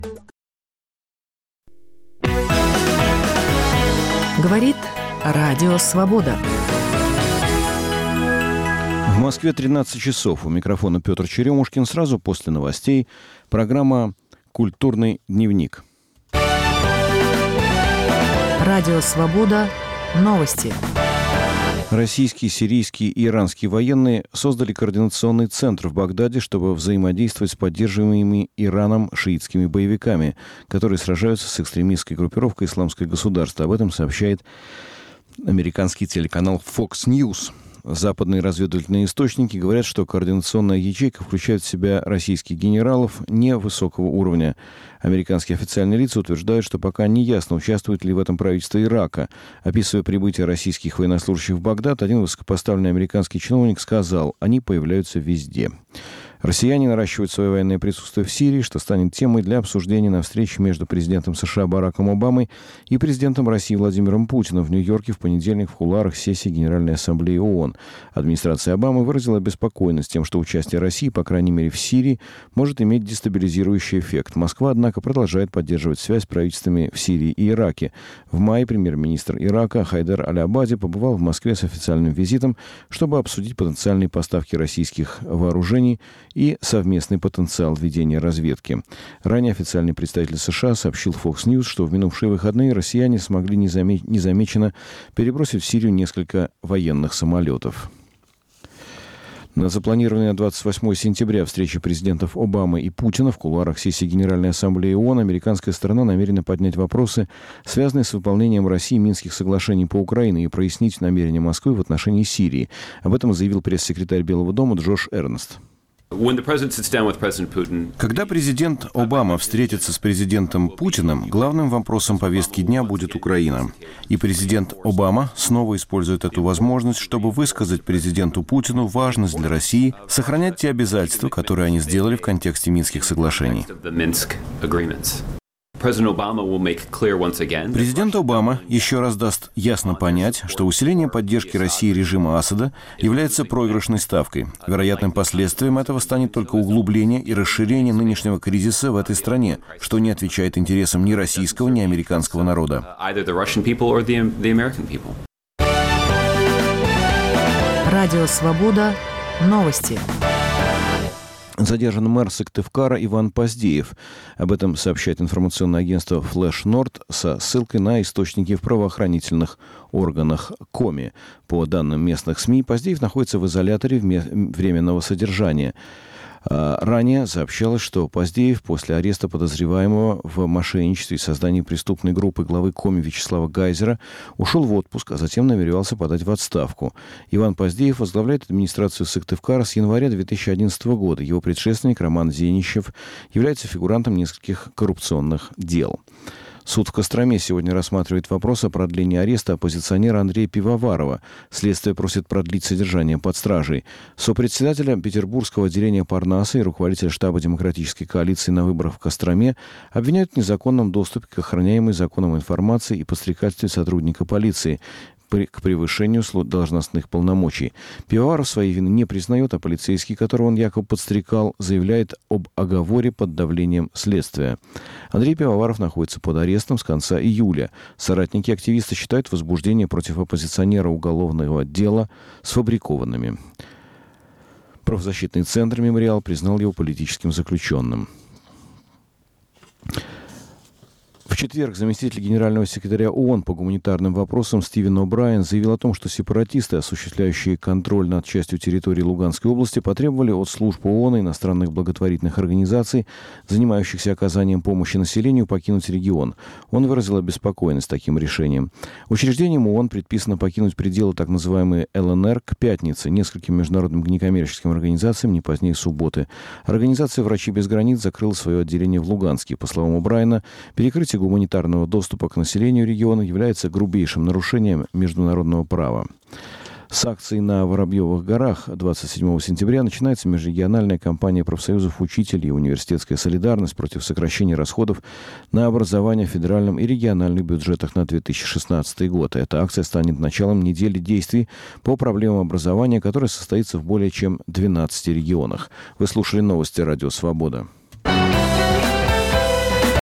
Говорит Радио Свобода. В Москве 13 часов. У микрофона Петр Черемушкин. Сразу после новостей программа «Культурный дневник». Радио Свобода. Новости. Российские, сирийские и иранские военные создали координационный центр в Багдаде, чтобы взаимодействовать с поддерживаемыми Ираном шиитскими боевиками, которые сражаются с экстремистской группировкой «Исламское государство». Об этом сообщает американский телеканал Fox News. Западные разведывательные источники говорят, что координационная ячейка включает в себя российских генералов невысокого уровня. Американские официальные лица утверждают, что пока не ясно, участвует ли в этом правительство Ирака. Описывая прибытие российских военнослужащих в Багдад, один высокопоставленный американский чиновник сказал: «Они появляются везде». Россияне наращивают свое военное присутствие в Сирии, что станет темой для обсуждения на встрече между президентом США Бараком Обамой и президентом России Владимиром Путиным в Нью-Йорке в понедельник в кулуарах сессии Генеральной Ассамблеи ООН. Администрация Обамы выразила обеспокоенность тем, что участие России, по крайней мере в Сирии, может иметь дестабилизирующий эффект. Москва, однако, продолжает поддерживать связь с правительствами в Сирии и Ираке. В мае премьер-министр Ирака Хайдар Аль-Абади побывал в Москве с официальным визитом, чтобы обсудить потенциальные поставки российских вооружений и совместный потенциал ведения разведки. Ранее официальный представитель США сообщил Fox News, что в минувшие выходные россияне смогли незамеченно перебросить в Сирию несколько военных самолетов. На запланированной на 28 сентября встрече президентов Обамы и Путина в кулуарах сессии Генеральной Ассамблеи ООН американская сторона намерена поднять вопросы, связанные с выполнением России Минских соглашений по Украине, и прояснить намерения Москвы в отношении Сирии. Об этом заявил пресс-секретарь Белого дома Джош Эрнст. Когда президент Обама встретится с президентом Путиным, главным вопросом повестки дня будет Украина. И президент Обама снова использует эту возможность, чтобы высказать президенту Путину важность для России сохранять те обязательства, которые они сделали в контексте Минских соглашений. Президент Обама еще раз даст ясно понять, что усиление поддержки России режима Асада является проигрышной ставкой. Вероятным последствием этого станет только углубление и расширение нынешнего кризиса в этой стране, что не отвечает интересам ни российского, ни американского народа. Радио Свобода. Новости. Задержан мэр Сыктывкара Иван Поздеев. Об этом сообщает информационное агентство Flash Nord со ссылкой на источники в правоохранительных органах Коми. По данным местных СМИ, Поздеев находится в изоляторе временного содержания. Ранее сообщалось, что Поздеев после ареста подозреваемого в мошенничестве и создании преступной группы главы Коми Вячеслава Гайзера ушел в отпуск, а затем намеревался подать в отставку. Иван Поздеев возглавляет администрацию Сыктывкара с января 2011 года. Его предшественник Роман Зенищев является фигурантом нескольких коррупционных дел. Суд в Костроме сегодня рассматривает вопрос о продлении ареста оппозиционера Андрея Пивоварова. Следствие просит продлить содержание под стражей. Сопредседателя Петербургского отделения Парнаса и руководителя штаба Демократической коалиции на выборах в Костроме обвиняют в незаконном доступе к охраняемой законом информации и подстрекательстве сотрудника полиции к превышению должностных полномочий. Пивоваров своей вины не признает, а полицейский, которого он якобы подстрекал, заявляет об оговоре под давлением следствия. Андрей Пивоваров находится под арестом с конца июля. Соратники активиста считают возбуждение против оппозиционера уголовного дела сфабрикованными. Правозащитный центр «Мемориал» признал его политическим заключенным. В четверг заместитель генерального секретаря ООН по гуманитарным вопросам Стивен О'Брайен заявил о том, что сепаратисты, осуществляющие контроль над частью территории Луганской области, потребовали от служб ООН и иностранных благотворительных организаций, занимающихся оказанием помощи населению, покинуть регион. Он выразил обеспокоенность таким решением. Учреждениям ООН предписано покинуть пределы так называемой ЛНР к пятнице, нескольким международным некоммерческим организациям не позднее субботы. Организация «Врачи без границ» закрыла свое отделение в Луганске. По словам О'Брайена, перекрытие гуманитарного доступа к населению региона является грубейшим нарушением международного права. С акцией на Воробьевых горах 27 сентября начинается межрегиональная кампания профсоюзов учителей и университетская солидарность против сокращения расходов на образование в федеральном и региональных бюджетах на 2016 год. Эта акция станет началом недели действий по проблемам образования, которая состоится в более чем 12 регионах. Вы слушали новости «Радио Свобода».